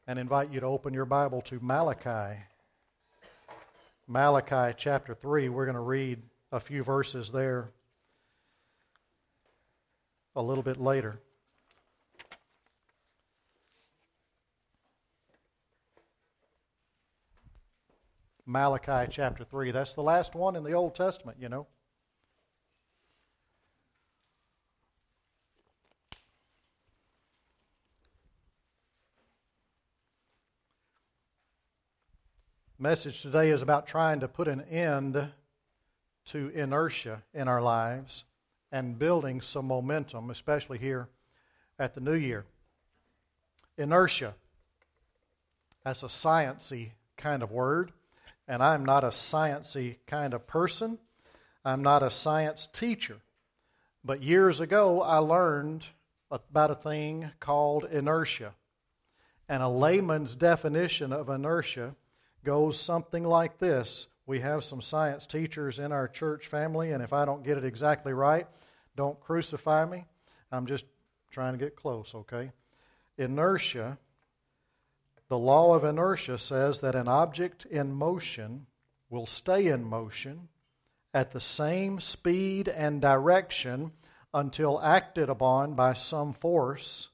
and invite you to open your Bible to Malachi. Malachi chapter 3. We're going to read a few verses there a little bit later. Malachi chapter 3. That's the last one in the Old Testament, you know. Message today is about trying to put an end to inertia in our lives and building some momentum, especially here at the New Year. Inertia. That's a sciencey kind of word, and I'm not a sciencey kind of person. I'm not a science teacher. But years ago, I learned about a thing called inertia. And a layman's definition of inertia goes something like this. We have some science teachers in our church family, and if I don't get it exactly right, don't crucify me. I'm just trying to get close, okay? Inertia, the law of inertia says that an object in motion will stay in motion at the same speed and direction until acted upon by some force,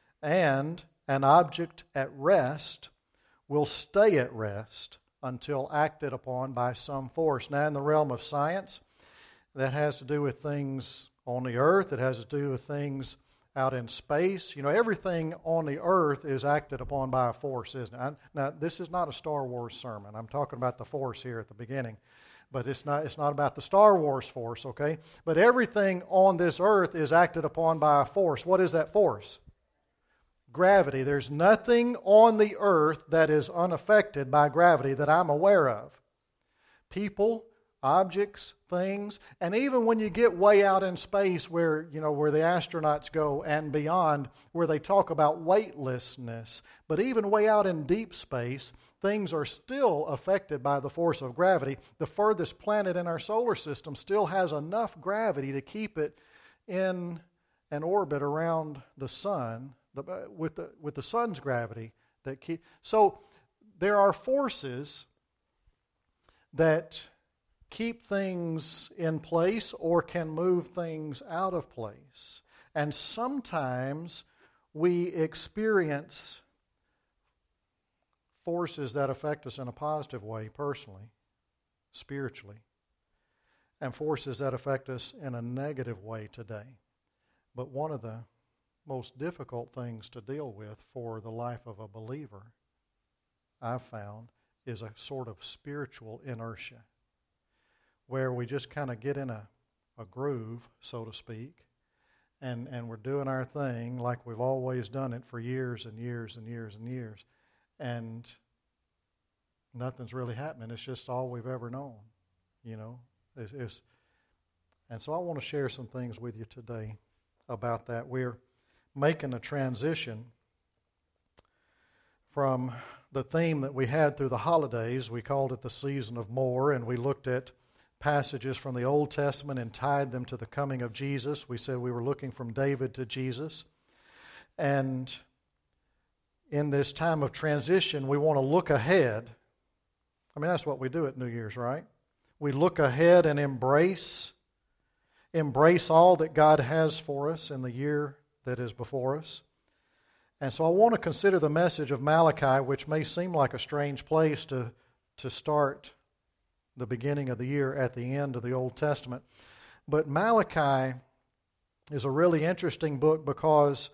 and an object at rest will stay at rest until acted upon by some force. Now, in the realm of science, that has to do with things on the earth. It has to do with things out in space. You know, everything on the earth is acted upon by a force, isn't it? Now, this is not a Star Wars sermon. I'm talking about the force here at the beginning. But it's not about the Star Wars force, okay? But everything on this earth is acted upon by a force. What is that force? Gravity. There's nothing on the earth that is unaffected by gravity that I'm aware of. People, objects, things, and even when you get way out in space where the astronauts go and beyond, where they talk about weightlessness, but even way out in deep space, things are still affected by the force of gravity. The furthest planet in our solar system still has enough gravity to keep it in an orbit around the sun, with the sun's gravity. So there are forces that keep things in place or can move things out of place. And sometimes we experience forces that affect us in a positive way personally, spiritually, and forces that affect us in a negative way today. But one of the most difficult things to deal with for the life of a believer, I've found, is a sort of spiritual inertia, where we just kind of get in a groove, so to speak, and we're doing our thing like we've always done it for years and years and years and years, and nothing's really happening. It's just all we've ever known, you know. And so I want to share some things with you today about that. We're making a transition from the theme that we had through the holidays. We called it the season of more, and we looked at passages from the Old Testament and tied them to the coming of Jesus. We said we were looking from David to Jesus. And in this time of transition, we want to look ahead. I mean, that's what we do at New Year's, right? We look ahead and embrace all that God has for us in the year that is before us. And so I want to consider the message of Malachi, which may seem like a strange place to start the beginning of the year at the end of the Old Testament. But Malachi is a really interesting book because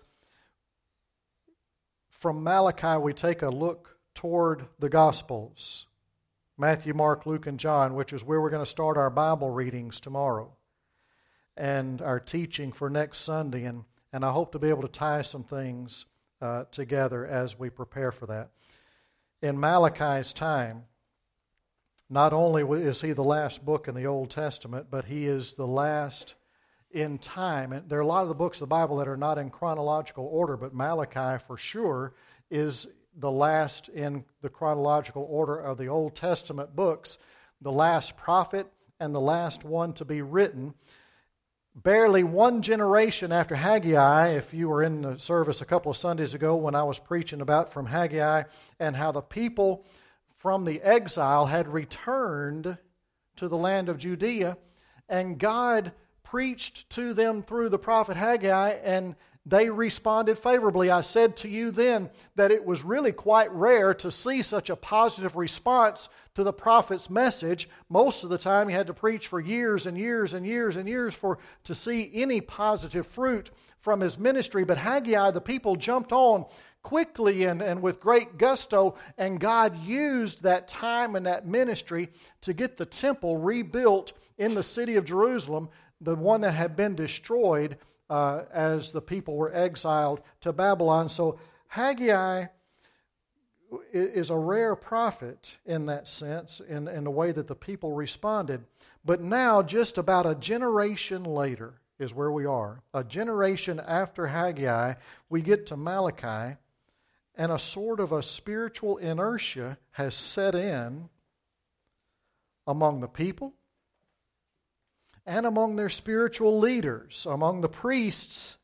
from Malachi we take a look toward the Gospels, Matthew, Mark, Luke, and John, which is where we're going to start our Bible readings tomorrow and our teaching for next Sunday. And I hope to be able to tie some things together as we prepare for that. In Malachi's time, not only is he the last book in the Old Testament, but he is the last in time. And there are a lot of the books of the Bible that are not in chronological order, but Malachi for sure is the last in the chronological order of the Old Testament books, the last prophet and the last one to be written. barely one generation after Haggai, if you were in the service a couple of Sundays ago when I was preaching about from Haggai and how the people from the exile had returned to the land of Judea, and God preached to them through the prophet Haggai, and they responded favorably. I said to you then that it was really quite rare to see such a positive response to the prophet's message. Most of the time he had to preach for years and years and years and years to see any positive fruit from his ministry. But Haggai, the people jumped on quickly and with great gusto, and God used that time and that ministry to get the temple rebuilt in the city of Jerusalem, the one that had been destroyed as the people were exiled to Babylon. So Haggai is a rare prophet in that sense, in the way that the people responded. But now, just about a generation later is where we are. A generation after Haggai, we get to Malachi, and a sort of a spiritual inertia has set in among the people and among their spiritual leaders, among the priests.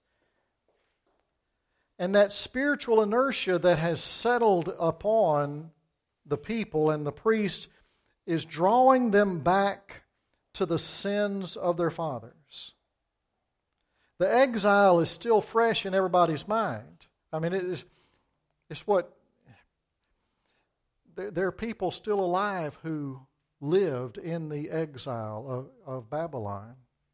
And that spiritual inertia that has settled upon the people and the priests is drawing them back to the sins of their fathers. The exile is still fresh in everybody's mind. I mean, it's what... There are people still alive who lived in the exile of Babylon.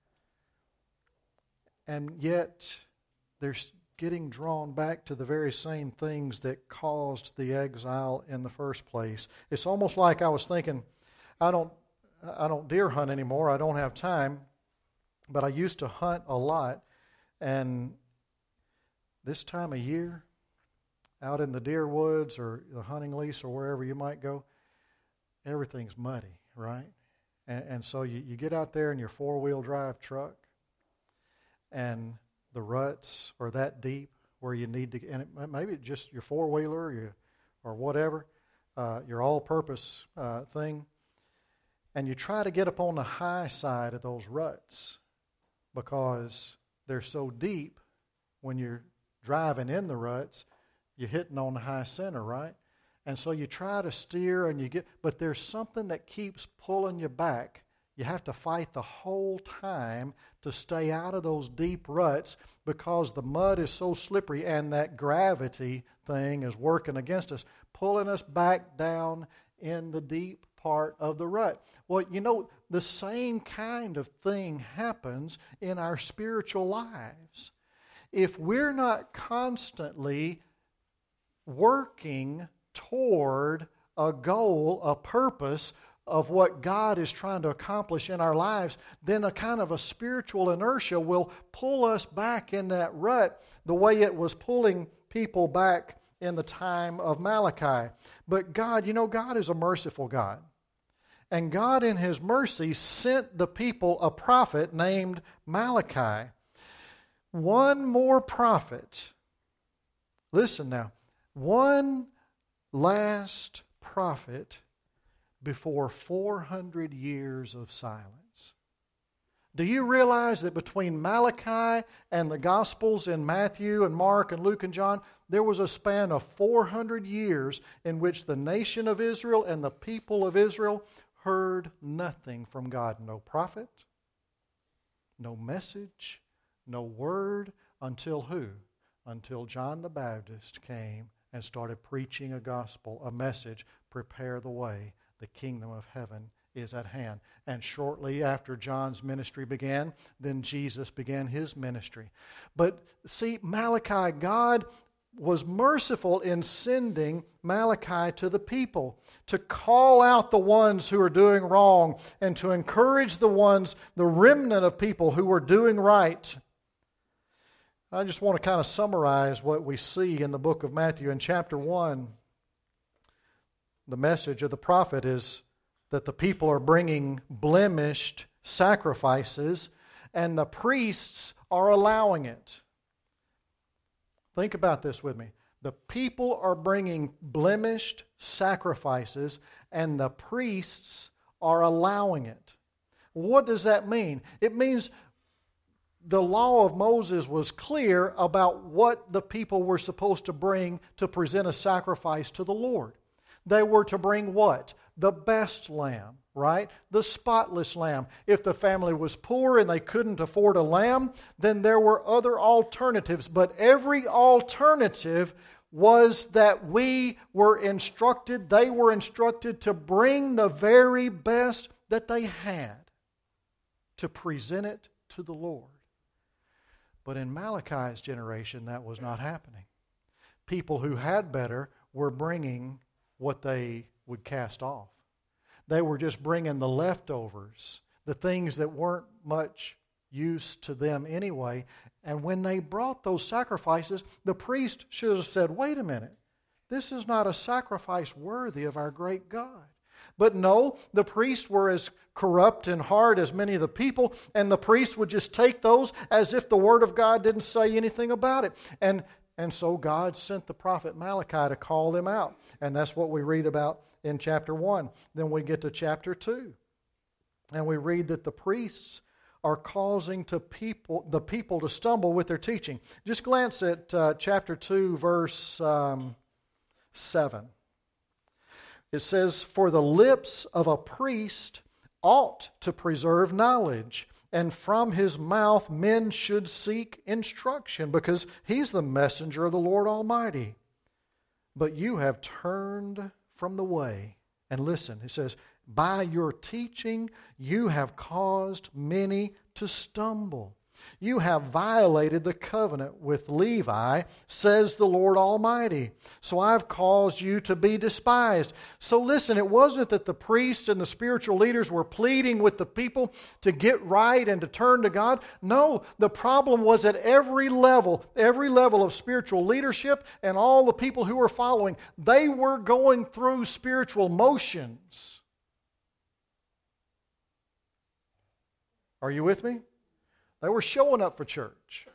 And yet, they're getting drawn back to the very same things that caused the exile in the first place. It's almost like I was thinking, I don't deer hunt anymore. I don't have time. But I used to hunt a lot. And this time of year, out in the deer woods or the hunting lease or wherever you might go, everything's muddy, right? And so you get out there in your four-wheel drive truck, and the ruts are that deep where you need to, and maybe just your four-wheeler or whatever, your all-purpose thing, and you try to get up on the high side of those ruts because they're so deep. When you're driving in the ruts, you're hitting on the high center, right? And so you try to steer but there's something that keeps pulling you back. You have to fight the whole time to stay out of those deep ruts because the mud is so slippery and that gravity thing is working against us, pulling us back down in the deep part of the rut. Well, the same kind of thing happens in our spiritual lives. If we're not constantly working toward a goal, a purpose of what God is trying to accomplish in our lives, then a kind of a spiritual inertia will pull us back in that rut the way it was pulling people back in the time of Malachi. But God, God is a merciful God. And God in His mercy sent the people a prophet named Malachi. One more prophet. Listen now. One last prophet before 400 years of silence. Do you realize that between Malachi and the Gospels in Matthew and Mark and Luke and John, there was a span of 400 years in which the nation of Israel and the people of Israel heard nothing from God? No prophet, no message, no word, until who? Until John the Baptist came and started preaching a gospel, a message, prepare the way, the kingdom of heaven is at hand. And shortly after John's ministry began, then Jesus began His ministry. But see, Malachi, God was merciful in sending Malachi to the people to call out the ones who are doing wrong and to encourage the remnant of people who were doing right. I just want to kind of summarize what we see in the book of Matthew. In chapter 1, the message of the prophet is that the people are bringing blemished sacrifices, and the priests are allowing it. Think about this with me. The people are bringing blemished sacrifices, and the priests are allowing it. What does that mean? It means the law of Moses was clear about what the people were supposed to bring to present a sacrifice to the Lord. They were to bring what? The best lamb, right? The spotless lamb. If the family was poor and they couldn't afford a lamb, then there were other alternatives. But every alternative was that they were instructed to bring the very best that they had to present it to the Lord. But in Malachi's generation, that was not happening. People who had better were bringing what they would cast off. They were just bringing the leftovers, the things that weren't much use to them anyway. And when they brought those sacrifices, the priest should have said, wait a minute, this is not a sacrifice worthy of our great God. But no, the priests were as corrupt in heart as many of the people, and the priests would just take those as if the Word of God didn't say anything about it. And so God sent the prophet Malachi to call them out. And that's what we read about in chapter 1. Then we get to chapter 2. And we read that the priests are causing the people to stumble with their teaching. Just glance at chapter 2, verse 7. It says, "For the lips of a priest ought to preserve knowledge, and from his mouth men should seek instruction, because he's the messenger of the Lord Almighty. But you have turned from the way." And listen, it says, "By your teaching you have caused many to stumble. You have violated the covenant with Levi, says the Lord Almighty. So I've caused you to be despised." So listen, it wasn't that the priests and the spiritual leaders were pleading with the people to get right and to turn to God. No, the problem was at every level of spiritual leadership and all the people who were following, they were going through spiritual motions. Are you with me? They were showing up for church.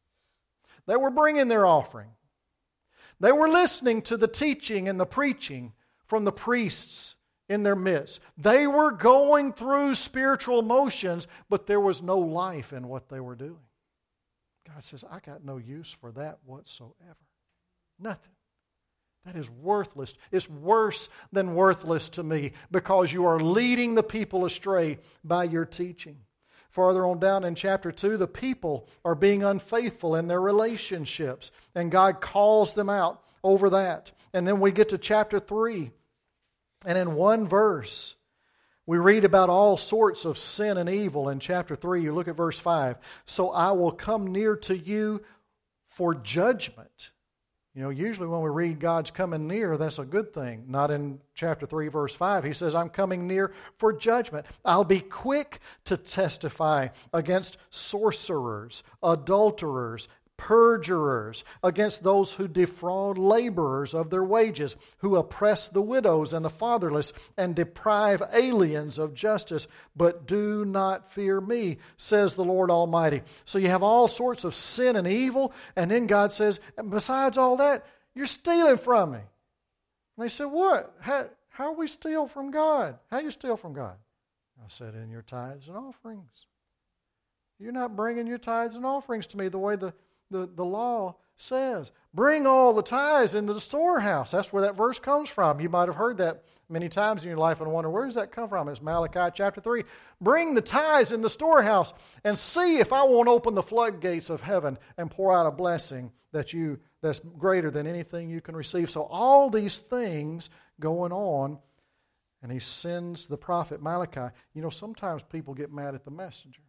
They were bringing their offering. They were listening to the teaching and the preaching from the priests in their midst. They were going through spiritual motions, but there was no life in what they were doing. God says, I got no use for that whatsoever. Nothing. That is worthless. It's worse than worthless to me, because you are leading the people astray by your teaching. Farther on down in chapter 2, the people are being unfaithful in their relationships, and God calls them out over that. And then we get to chapter 3, and in one verse, we read about all sorts of sin and evil. In chapter 3, you look at verse 5. "So I will come near to you for judgment." You know, usually when we read God's coming near, that's a good thing. Not in chapter 3, verse 5. He says, "I'm coming near for judgment. I'll be quick to testify against sorcerers, adulterers, perjurers, against those who defraud laborers of their wages, who oppress the widows and the fatherless, and deprive aliens of justice. But do not fear me, says the Lord Almighty." So you have all sorts of sin and evil, and then God says, and besides all that, you're stealing from me. And they said, what? How we steal from God? How you steal from God? I said, in your tithes and offerings. You're not bringing your tithes and offerings to me the way the law says. Bring all the tithes into the storehouse. That's where that verse comes from. You might have heard that many times in your life and wonder, where does that come from? It's Malachi chapter 3. Bring the tithes in the storehouse and see if I won't open the floodgates of heaven and pour out a blessing that's greater than anything you can receive. So all these things going on, and he sends the prophet Malachi. You know, sometimes people get mad at the messenger.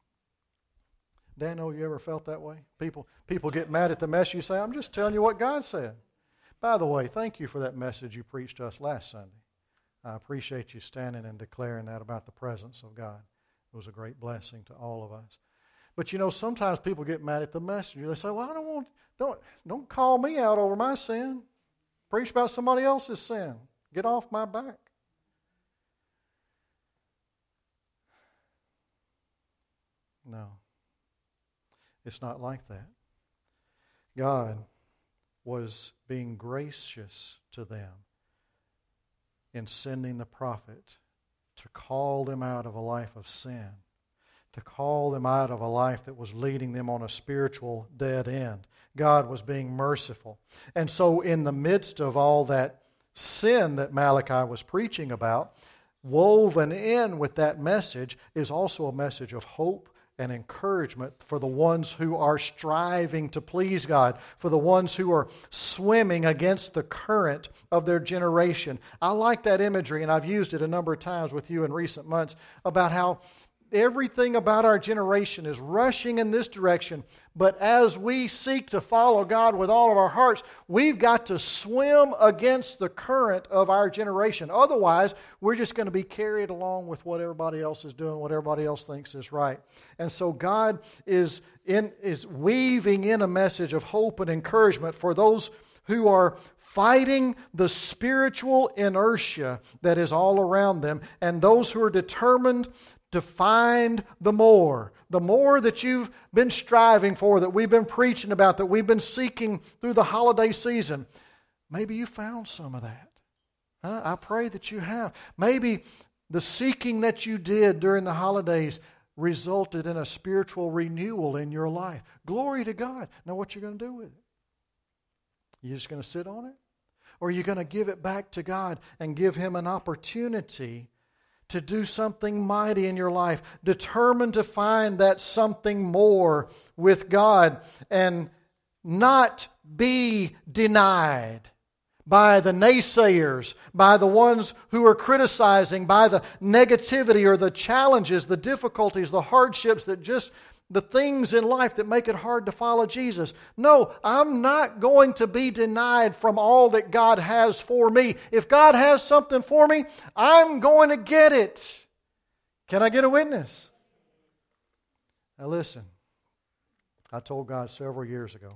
Daniel, you ever felt that way? People get mad at the message. You say, I'm just telling you what God said. By the way, thank you for that message you preached to us last Sunday. I appreciate you standing and declaring that about the presence of God. It was a great blessing to all of us. But you know, sometimes people get mad at the messenger. They say, well, don't call me out over my sin. Preach about somebody else's sin. Get off my back. No. It's not like that. God was being gracious to them in sending the prophet to call them out of a life of sin, to call them out of a life that was leading them on a spiritual dead end. God was being merciful. And so in the midst of all that sin that Malachi was preaching about, woven in with that message is also a message of hope and encouragement for the ones who are striving to please God, for the ones who are swimming against the current of their generation. I like that imagery, and I've used it a number of times with you in recent months, about how everything about our generation is rushing in this direction, but as we seek to follow God with all of our hearts, we've got to swim against the current of our generation. Otherwise, we're just going to be carried along with what everybody else is doing, what everybody else thinks is right. And so God is weaving in a message of hope and encouragement for those who are fighting the spiritual inertia that is all around them, and those who are determined to find the more that you've been striving for, that we've been preaching about, that we've been seeking through the holiday season. Maybe you found some of that. I pray that you have. Maybe the seeking that you did during the holidays resulted in a spiritual renewal in your life. Glory to God. Now what you going to do with it? You just going to sit on it? Or are you going to give it back to God and give Him an opportunity to do something mighty in your life, determined to find that something more with God and not be denied by the naysayers, by the ones who are criticizing, by the negativity or the challenges, the difficulties, the hardships, the things in life that make it hard to follow Jesus. No, I'm not going to be denied from all that God has for me. If God has something for me, I'm going to get it. Can I get a witness? Now listen, I told God several years ago,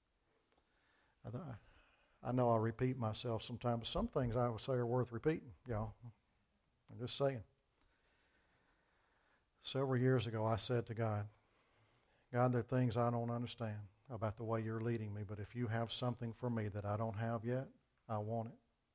I know I repeat myself sometimes, but some things I would say are worth repeating, y'all. I'm just saying. Several years ago I said to God, God, there are things I don't understand about the way you're leading me, but if you have something for me that I don't have yet, I want it.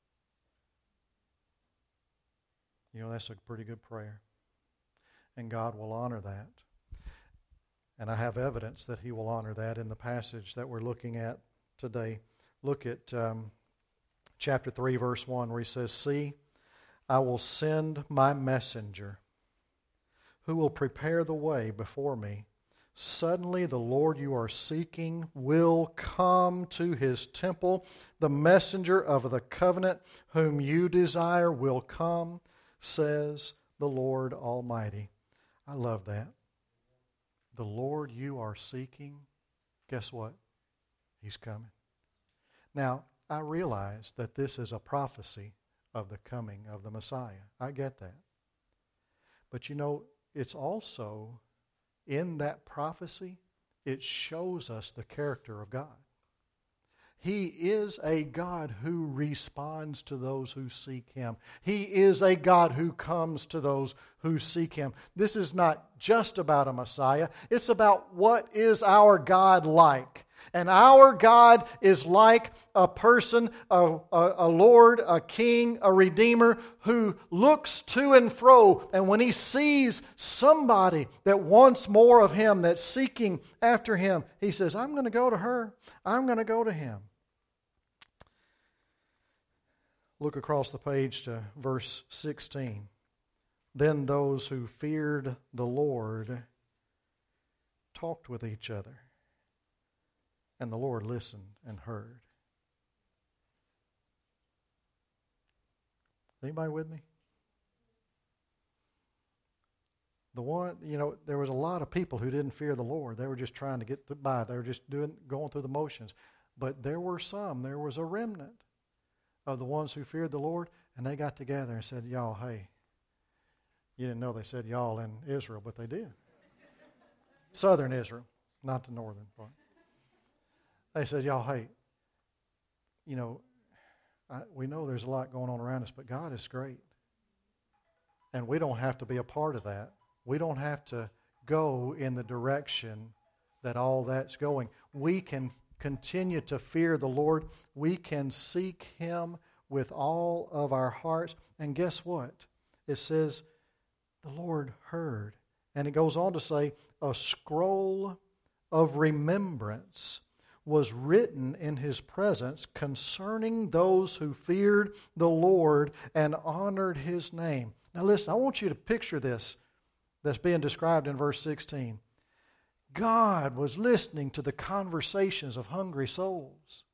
You know, that's a pretty good prayer. And God will honor that. And I have evidence that He will honor that in the passage that we're looking at today. Look at chapter 3, verse 1, where He says, See, I will send my messenger who will prepare the way before me. Suddenly the Lord you are seeking will come to His temple. The messenger of the covenant whom you desire will come, says the Lord Almighty. I love that. The Lord you are seeking, guess what? He's coming. Now, I realize that this is a prophecy of the coming of the Messiah. I get that. But you know, it's also in that prophecy, it shows us the character of God. He is a God who responds to those who seek Him. He is a God who comes to those who seek Him. This is not just about a Messiah. It's about what is our God like. And our God is like a person, a Lord, a King, a Redeemer who looks to and fro. And when He sees somebody that wants more of Him, that's seeking after Him, He says, I'm going to go to her. I'm going to go to him. Look across the page to verse 16. Then those who feared the Lord talked with each other, and the Lord listened and heard. Anybody with me? There was a lot of people who didn't fear the Lord. They were just trying to get by. They were just going through the motions. But there was a remnant of the ones who feared the Lord, and they got together and said, y'all, hey, you didn't know they said y'all in Israel, but they did. Southern Israel, not the northern part. They said, y'all, hey, we know there's a lot going on around us, but God is great. And we don't have to be a part of that. We don't have to go in the direction that all that's going. We can continue to fear the Lord. We can seek Him with all of our hearts. And guess what? It says the Lord heard And it goes on to say, a scroll of remembrance was written in his presence concerning those who feared the Lord and honored his name. Now listen, I want you to picture this that's being described in verse 16. God was listening to the conversations of hungry souls.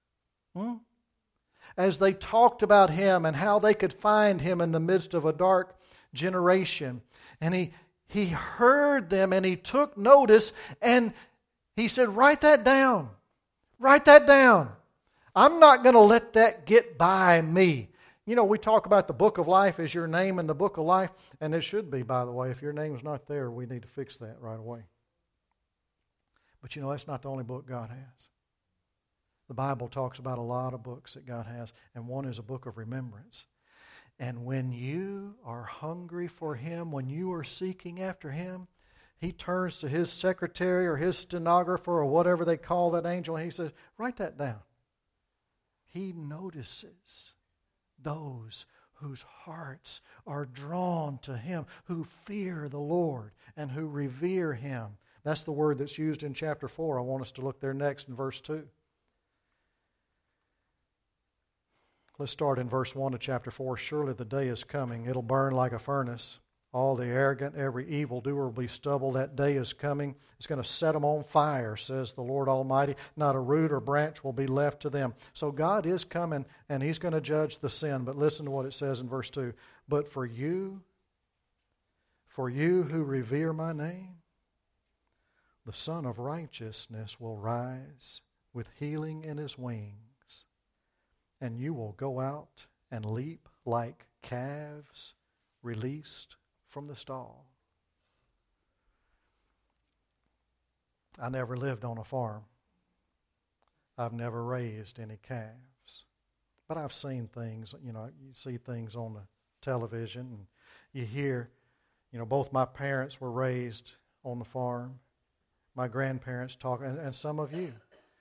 As they talked about him and how they could find him in the midst of a dark generation. And he heard them and he took notice and he said, write that down. Write that down. I'm not going to let that get by me. You know, we talk about the book of life as your name in the book of life, and it should be, by the way. If your name's not there, we need to fix that right away. But you know, that's not the only book God has. The Bible talks about a lot of books that God has, and one is a book of remembrance. And when you are hungry for him, when you are seeking after him, he turns to his secretary or his stenographer or whatever they call that angel, and he says, write that down. He notices those whose hearts are drawn to him, who fear the Lord and who revere him. That's the word that's used in chapter 4. I want us to look there next in verse 2. Let's start in verse 1 of chapter 4. Surely the day is coming. It'll burn like a furnace. All the arrogant, every evildoer will be stubble. That day is coming. It's going to set them on fire, says the Lord Almighty. Not a root or branch will be left to them. So God is coming, and he's going to judge the sin. But listen to what it says in verse 2. But for you who revere my name, the Son of Righteousness will rise with healing in his wings, and you will go out and leap like calves released from the stall. I never lived on a farm. I've never raised any calves. But I've seen things, you see things on the television, and you hear, both my parents were raised on the farm. My grandparents talk, and some of you.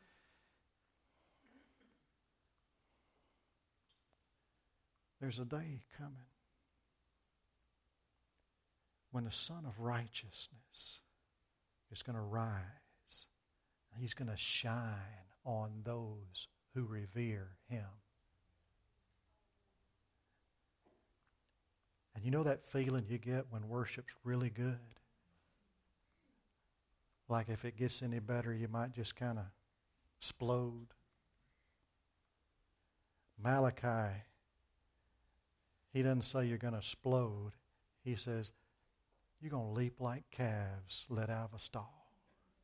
There's a day coming when the Son of Righteousness is going to rise. He's going to shine on those who revere him. And you know that feeling you get when worship's really good? Like if it gets any better, you might just kind of explode. Malachi, he doesn't say you're going to explode. He says, you're going to leap like calves let out of a stall.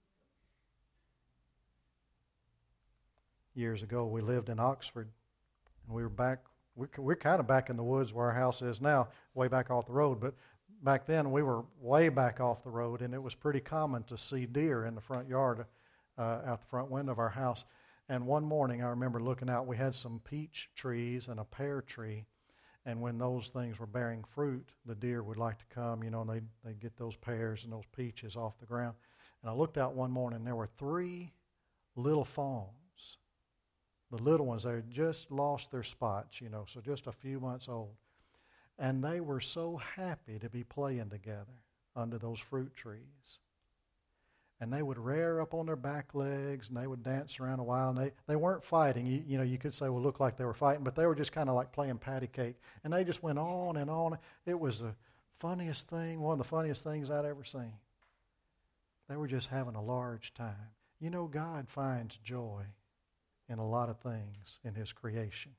Years ago, we lived in Oxford, and we're kind of back in the woods where our house is now, way back off the road, but back then we were way back off the road, and it was pretty common to see deer in the front yard, out the front window of our house. And one morning, I remember looking out, we had some peach trees and a pear tree. And when those things were bearing fruit, the deer would like to come, and they'd get those pears and those peaches off the ground. And I looked out one morning, and there were 3 little fawns. The little ones, they had just lost their spots, so just a few months old. And they were so happy to be playing together under those fruit trees. And they would rear up on their back legs, and they would dance around a while. And they weren't fighting. You could say, well, look like they were fighting, but they were just kind of like playing patty cake. And they just went on and on. It was the funniest thing, one of the funniest things I'd ever seen. They were just having a large time. God finds joy in a lot of things in his creation.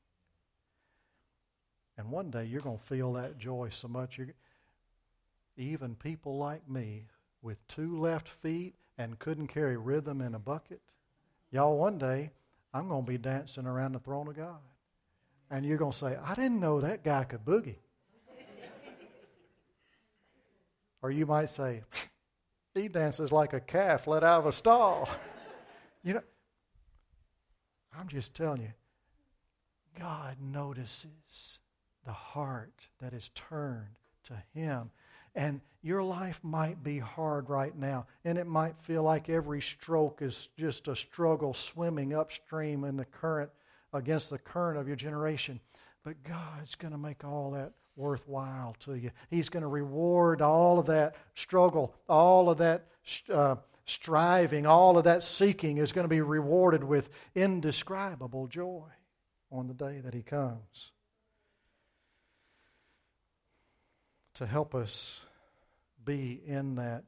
And one day you're going to feel that joy so much. Even people like me with 2 left feet and couldn't carry rhythm in a bucket, y'all, one day I'm going to be dancing around the throne of God. And you're going to say, I didn't know that guy could boogie. Or you might say, he dances like a calf let out of a stall. I'm just telling you, God notices the heart that is turned to him. And your life might be hard right now, and it might feel like every stroke is just a struggle swimming upstream in the current, against the current of your generation. But God's going to make all that worthwhile to you. He's going to reward all of that struggle, all of that striving, all of that seeking is going to be rewarded with indescribable joy on the day that He comes. To help us be in that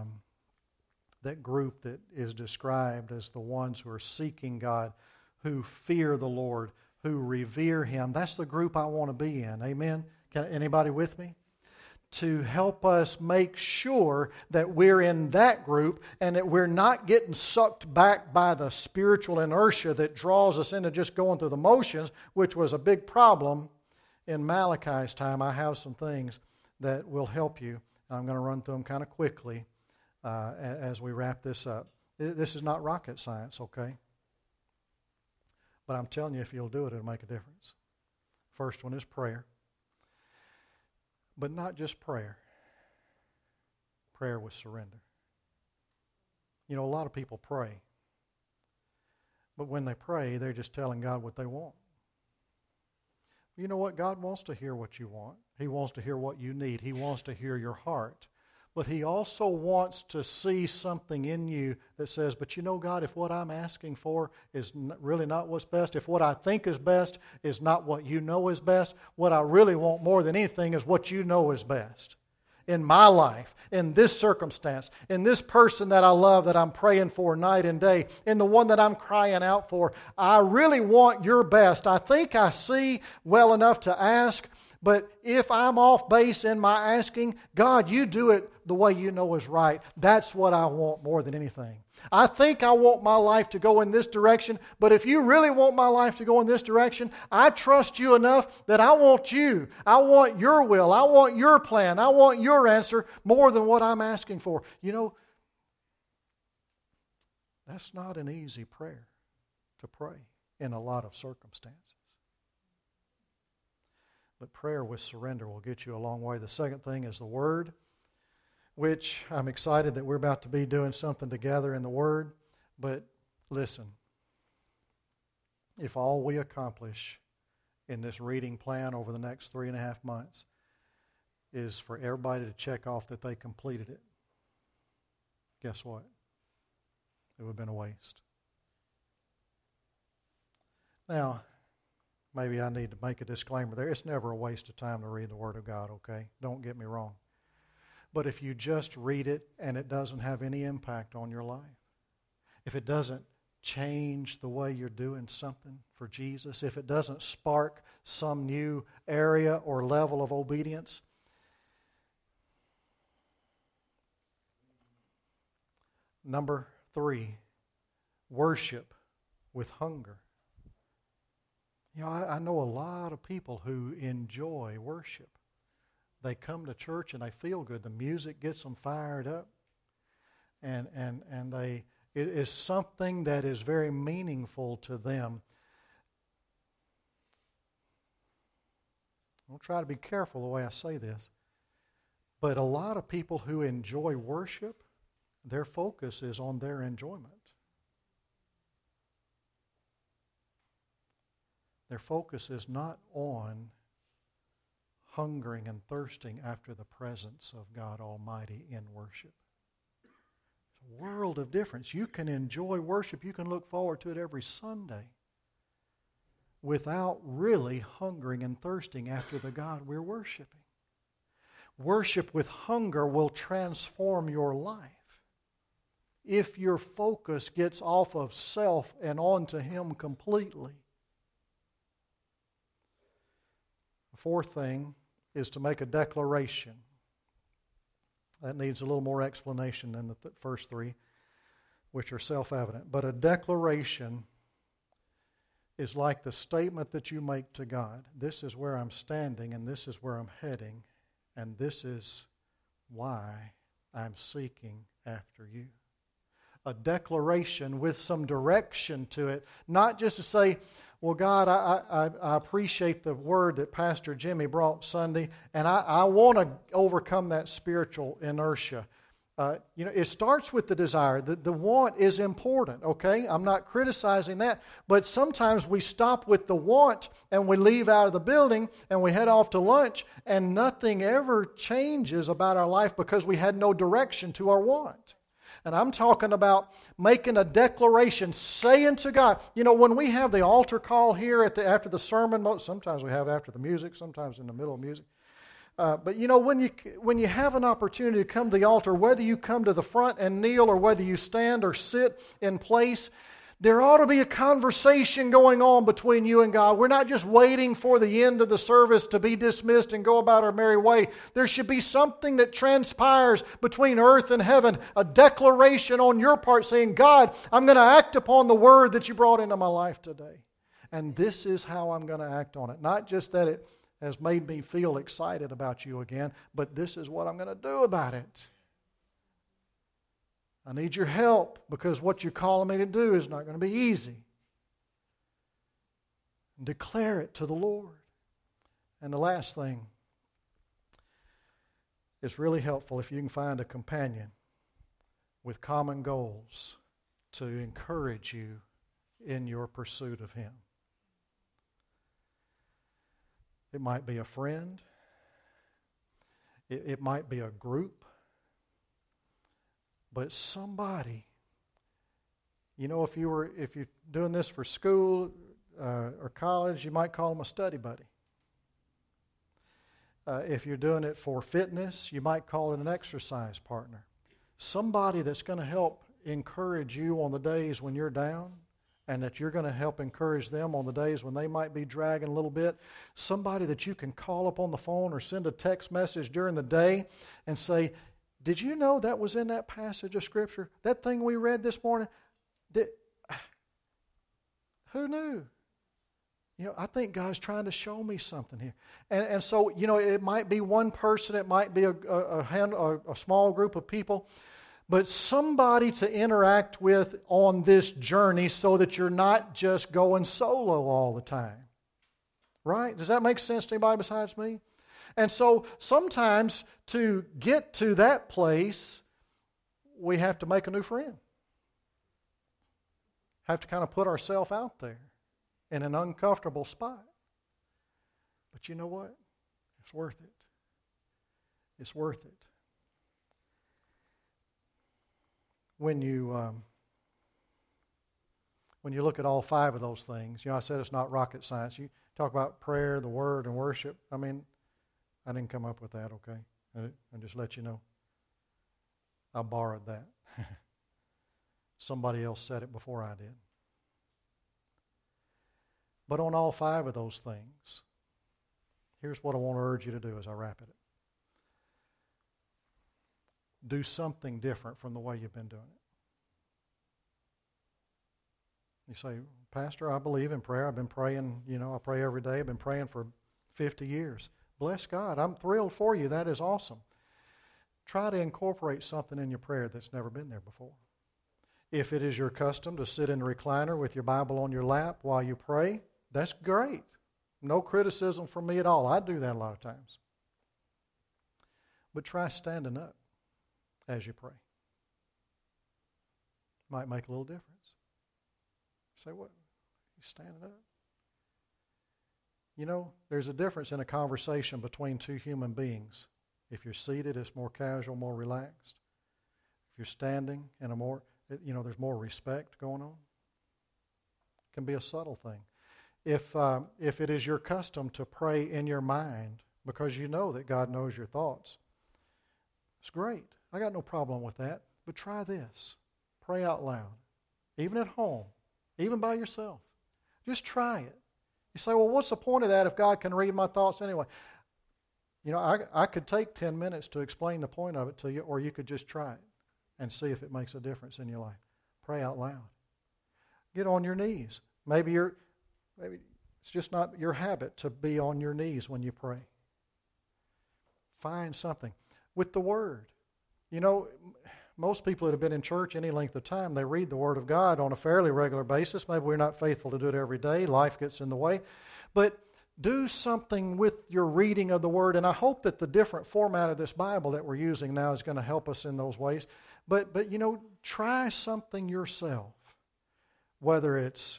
group that is described as the ones who are seeking God, who fear the Lord, who revere Him. That's the group I want to be in. Amen? Anybody with me? To help us make sure that we're in that group and that we're not getting sucked back by the spiritual inertia that draws us into just going through the motions, which was a big problem in Malachi's time. I have some things that will help you. I'm going to run through them kind of quickly as we wrap this up. This is not rocket science, okay? But I'm telling you, if you'll do it, it'll make a difference. First one is prayer. But not just prayer. Prayer with surrender. You know, a lot of people pray. But when they pray, they're just telling God what they want. You know what? God wants to hear what you want. He wants to hear what you need. He wants to hear your heart. But He also wants to see something in you that says, but you know, God, if what I'm asking for is really not what's best, if what I think is best is not what you know is best, what I really want more than anything is what you know is best. In my life, in this circumstance, in this person that I love that I'm praying for night and day, in the one that I'm crying out for, I really want your best. I think I see well enough to ask, but if I'm off base in my asking, God, you do it the way you know is right. That's what I want more than anything. I think I want my life to go in this direction, but if you really want my life to go in this direction, I trust you enough that I want you. I want your will. I want your plan. I want your answer more than what I'm asking for. You know, that's not an easy prayer to pray in a lot of circumstances. But prayer with surrender will get you a long way. The second thing is the Word, which I'm excited that we're about to be doing something together in the Word. But listen, if all we accomplish in this reading plan over the next 3.5 months is for everybody to check off that they completed it, guess what? It would have been a waste. Now, maybe I need to make a disclaimer there. It's never a waste of time to read the Word of God, okay? Don't get me wrong. But if you just read it and it doesn't have any impact on your life, if it doesn't change the way you're doing something for Jesus, if it doesn't spark some new area or level of obedience, number 3, worship with hunger. You know, I know a lot of people who enjoy worship. They come to church and they feel good. The music gets them fired up. And it is something that is very meaningful to them. I'll try to be careful the way I say this. But a lot of people who enjoy worship, their focus is on their enjoyment. Their focus is not on hungering and thirsting after the presence of God Almighty in worship. It's a world of difference. You can enjoy worship. You can look forward to it every Sunday without really hungering and thirsting after the God we're worshiping. Worship with hunger will transform your life if your focus gets off of self and onto Him completely. The fourth thing is to make a declaration. That needs a little more explanation than the first 3, which are self-evident. But a declaration is like the statement that you make to God. This is where I'm standing, and this is where I'm heading, and this is why I'm seeking after you. A declaration with some direction to it, not just to say, well, God, I appreciate the word that Pastor Jimmy brought Sunday, and I want to overcome that spiritual inertia. It starts with the desire. The want is important, okay? I'm not criticizing that. But sometimes we stop with the want and we leave out of the building and we head off to lunch and nothing ever changes about our life because we had no direction to our want. And I'm talking about making a declaration, saying to God, when we have the altar call here after the sermon, sometimes we have after the music, sometimes in the middle of music. But when you have an opportunity to come to the altar, whether you come to the front and kneel or whether you stand or sit in place, there ought to be a conversation going on between you and God. We're not just waiting for the end of the service to be dismissed and go about our merry way. There should be something that transpires between earth and heaven, a declaration on your part saying, God, I'm going to act upon the word that you brought into my life today. And this is how I'm going to act on it. Not just that it has made me feel excited about you again, but this is what I'm going to do about it. I need your help because what you're calling me to do is not going to be easy. Declare it to the Lord. And the last thing, it's really helpful if you can find a companion with common goals to encourage you in your pursuit of Him. It might be a friend. It might be a group. But somebody, if you're doing this for school or college, you might call them a study buddy. If you're doing it for fitness, you might call it an exercise partner. Somebody that's going to help encourage you on the days when you're down, and that you're going to help encourage them on the days when they might be dragging a little bit. Somebody that you can call up on the phone or send a text message during the day and say, did you know that was in that passage of Scripture? That thing we read this morning? Who knew? I think God's trying to show me something here. And so, it might be one person, it might be a small group of people, but somebody to interact with on this journey so that you're not just going solo all the time. Right? Does that make sense to anybody besides me? And so sometimes to get to that place, we have to make a new friend. Have to kind of put ourselves out there in an uncomfortable spot. But you know what? It's worth it. It's worth it. When you look at all five of those things, I said it's not rocket science. You talk about prayer, the Word, and worship. I didn't come up with that, okay? I'll just let you know. I borrowed that. Somebody else said it before I did. But on all five of those things, here's what I want to urge you to do as I wrap it up. Do something different from the way you've been doing it. You say, Pastor, I believe in prayer. I've been praying, I pray every day. I've been praying for 50 years. Bless God. I'm thrilled for you. That is awesome. Try to incorporate something in your prayer that's never been there before. If it is your custom to sit in the recliner with your Bible on your lap while you pray, that's great. No criticism from me at all. I do that a lot of times. But try standing up as you pray. Might make a little difference. Say, what? You standing up? There's a difference in a conversation between two human beings. If you're seated, it's more casual, more relaxed. If you're standing, and there's more respect going on. It can be a subtle thing. If it is your custom to pray in your mind because you know that God knows your thoughts, it's great. I got no problem with that. But try this. Pray out loud. Even at home. Even by yourself. Just try it. You say, well, what's the point of that if God can read my thoughts anyway? I could take 10 minutes to explain the point of it to you, or you could just try it and see if it makes a difference in your life. Pray out loud. Get on your knees. Maybe it's just not your habit to be on your knees when you pray. Find something. With the Word. Most people that have been in church any length of time, they read the Word of God on a fairly regular basis. Maybe we're not faithful to do it every day. Life gets in the way. But do something with your reading of the Word. And I hope that the different format of this Bible that we're using now is going to help us in those ways. But try something yourself. Whether it's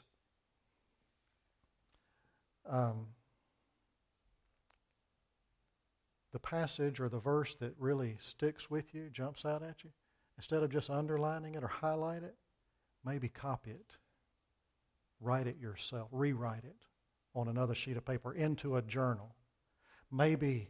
the passage or the verse that really sticks with you, jumps out at you, instead of just underlining it or highlight it, maybe copy it. Write it yourself. Rewrite it on another sheet of paper into a journal. Maybe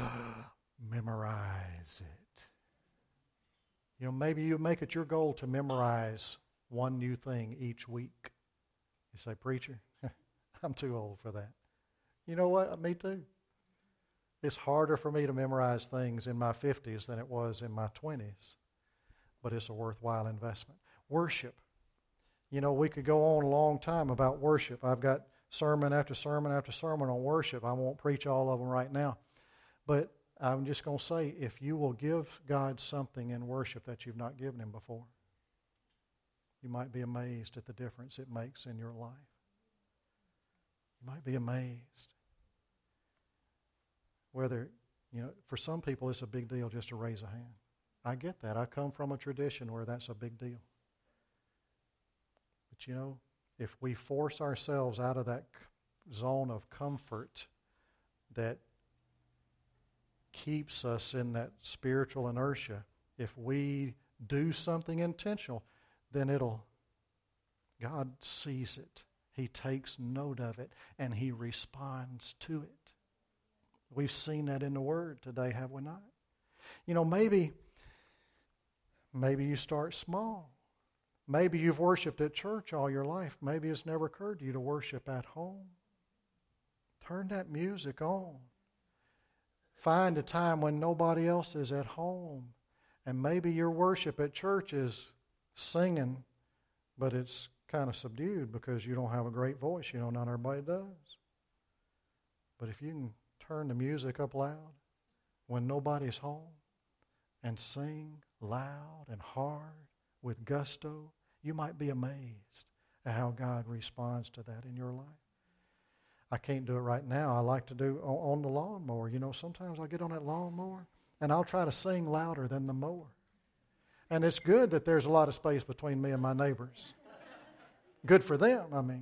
memorize it. Maybe you make it your goal to memorize one new thing each week. You say, preacher, I'm too old for that. You know what? Me too. It's harder for me to memorize things in my 50s than it was in my 20s. But it's a worthwhile investment. Worship. We could go on a long time about worship. I've got sermon after sermon after sermon on worship. I won't preach all of them right now. But I'm just going to say, if you will give God something in worship that you've not given Him before, you might be amazed at the difference it makes in your life. You might be amazed. Whether, for some people it's a big deal just to raise a hand. I get that. I come from a tradition where that's a big deal. But if we force ourselves out of that zone of comfort that keeps us in that spiritual inertia, if we do something intentional, then God sees it. He takes note of it, and He responds to it. We've seen that in the Word today, have we not? Maybe you start small. Maybe you've worshiped at church all your life. Maybe it's never occurred to you to worship at home. Turn that music on. Find a time when nobody else is at home. And maybe your worship at church is singing, but it's kind of subdued because you don't have a great voice. Not everybody does. But if you can turn the music up loud when nobody's home and sing loud and hard with gusto, you might be amazed at how God responds to that in your life. I can't do it right now. I like to do on the lawnmower. Sometimes I get on that lawnmower and I'll try to sing louder than the mower. And it's good that there's a lot of space between me and my neighbors. Good for them, I mean.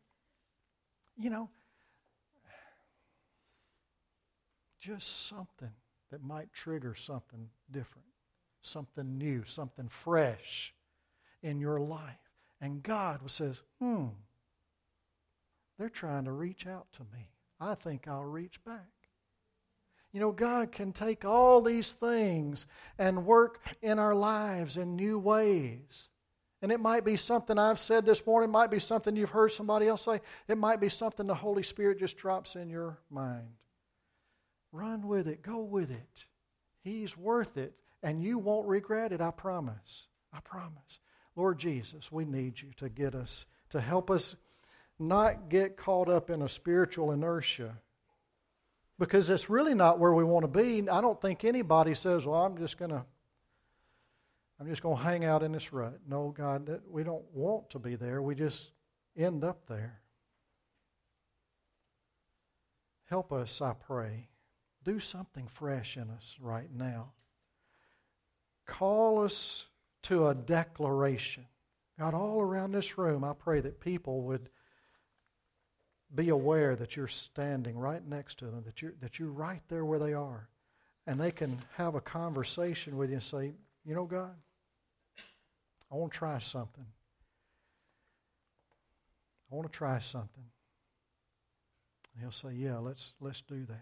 Just something that might trigger something different, something new, something fresh in your life. And God says, they're trying to reach out to me. I think I'll reach back. God can take all these things and work in our lives in new ways. And it might be something I've said this morning. It might be something you've heard somebody else say. It might be something the Holy Spirit just drops in your mind. Run with it. Go with it. He's worth it. And you won't regret it, I promise. I promise. Lord Jesus, we need you to get us, to help us not get caught up in a spiritual inertia. Because it's really not where we want to be. I don't think anybody says, well, I'm just going to hang out in this rut. No, God, we don't want to be there. We just end up there. Help us, I pray. Do something fresh in us right now. Call us to a declaration. God, all around this room, I pray that people would be aware that you're standing right next to them, that you're right there where they are. And they can have a conversation with you and say, God, I want to try something. I want to try something. And he'll say, yeah, let's do that.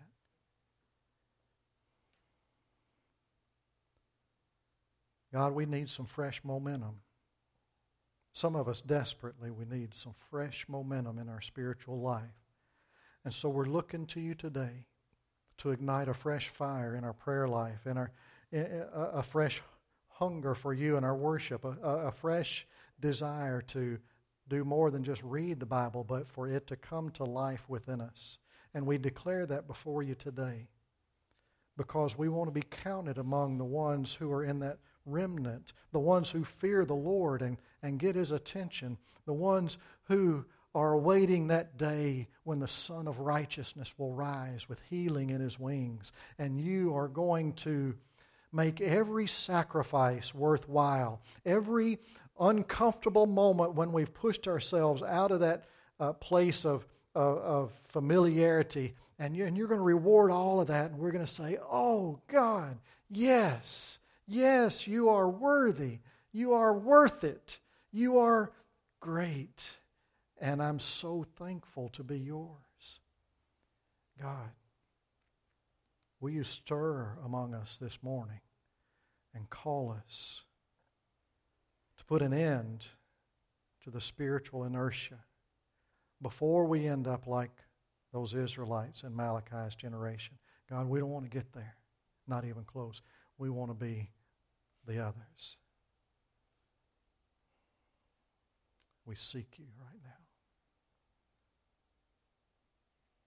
God, we need some fresh momentum. Some of us desperately, we need some fresh momentum in our spiritual life. And so we're looking to you today to ignite a fresh fire in our prayer life, in a fresh hunger for you in our worship, a fresh desire to do more than just read the Bible, but for it to come to life within us. And we declare that before you today because we want to be counted among the ones who are in that remnant, the ones who fear the Lord and get His attention, the ones who are awaiting that day when the Son of Righteousness will rise with healing in His wings, and you are going to make every sacrifice worthwhile, every uncomfortable moment when we've pushed ourselves out of that place of familiarity, and you're going to reward all of that, and we're going to say, oh God, yes, yes, you are worthy, you are worth it, you are great, and I'm so thankful to be yours. God, will you stir among us this morning and call us to put an end to the spiritual inertia before we end up like those Israelites in Malachi's generation. God, we don't want to get there, not even close. We want to be the others. We seek you right now.